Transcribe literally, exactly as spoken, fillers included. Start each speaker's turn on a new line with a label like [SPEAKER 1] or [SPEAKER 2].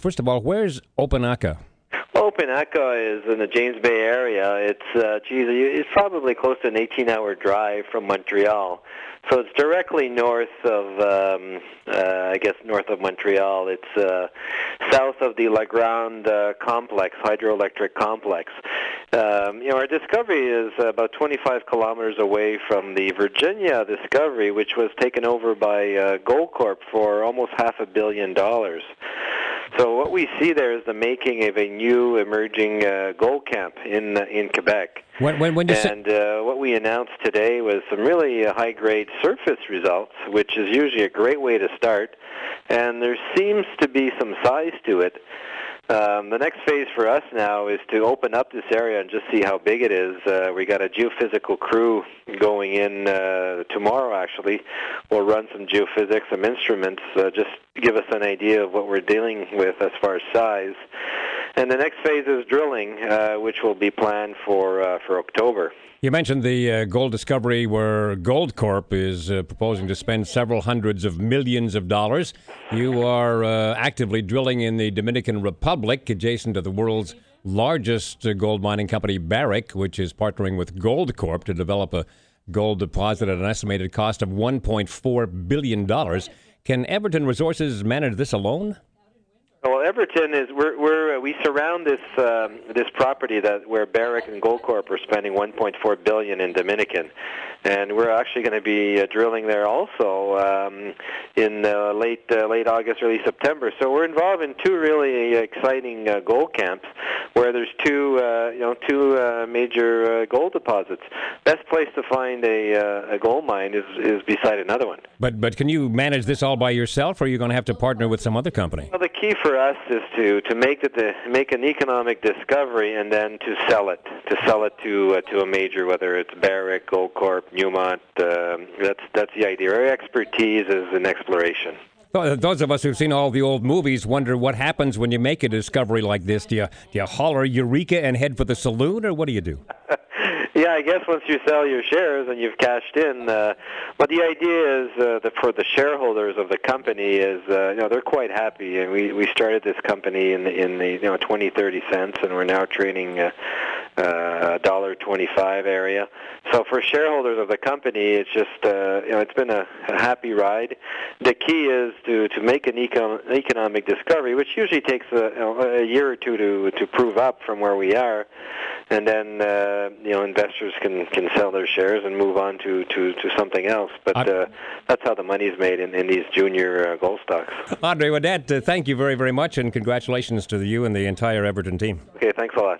[SPEAKER 1] first of all, where's Opunaka?
[SPEAKER 2] Opunaka is in the James Bay area. It's, uh, geez, it's probably close to an eighteen-hour drive from Montreal. So it's directly north of, um, uh, I guess, north of Montreal. It's uh, south of the La Grande uh, complex, hydroelectric complex. Um, you know, our discovery is about twenty-five kilometers away from the Virginia discovery, which was taken over by uh, Goldcorp for almost half a billion dollars. So what we see there is the making of a new emerging uh, gold camp in uh, in Quebec.
[SPEAKER 1] When, when, when you
[SPEAKER 2] and uh, what we announced today was some really uh, high-grade surface results, which is usually a great way to start. And there seems to be some size to it. Um, the next phase for us now is to open up this area and just see how big it is. Uh, we got a geophysical crew going in uh, tomorrow, actually. We'll run some geophysics, some instruments, uh, just give us an idea of what we're dealing with as far as size. And the next phase is drilling, uh, which will be planned for uh, for October.
[SPEAKER 1] You mentioned the uh, gold discovery where Goldcorp is uh, proposing to spend several hundreds of millions of dollars. You are uh, actively drilling in the Dominican Republic, adjacent to the world's largest uh, gold mining company, Barrick, which is partnering with Goldcorp to develop a gold deposit at an estimated cost of one point four billion dollars. Can Everton Resources manage this alone?
[SPEAKER 2] Well, Everton is we're, we're we surround this um, this property that where Barrick and Goldcorp are spending one point four billion dollars in Dominican, and we're actually going to be uh, drilling there also um, in uh, late uh, late August, early September. So we're involved in two really exciting uh, gold camps where there's two uh, you know two uh, major uh, gold deposits. Best place to find a uh, a gold mine is is beside another one.
[SPEAKER 1] But but can you manage this all by yourself, or are you going to have to partner with some other company?
[SPEAKER 2] Well, the key for us is to to make it the make an economic discovery and then to sell it to sell it to uh, to a major, whether it's Barrick, Goldcorp, Newmont. Um, that's that's the idea. Our expertise is in exploration.
[SPEAKER 1] Well, those of us who've seen all the old movies wonder what happens when you make a discovery like this. Do you do you holler Eureka and head for the saloon, or what do you do?
[SPEAKER 2] Yeah, I guess once you sell your shares and you've cashed in, uh, but the idea is uh, that for the shareholders of the company is, uh, you know, they're quite happy. And we, we started this company in the, in the you know twenty, thirty cents, and we're now trading uh, uh, dollar twenty-five area. So for shareholders of the company, it's just uh, you know it's been a, a happy ride. The key is to to make an econ- economic discovery, which usually takes a, you know, a year or two to to prove up from where we are, and then uh, you know investors can, can sell their shares and move on to, to, to something else. But uh, that's how the money's made in, in these junior uh, gold stocks.
[SPEAKER 1] Andre Audette, uh, thank you very, very much, and congratulations to you and the entire Everton team.
[SPEAKER 2] Okay, thanks a lot.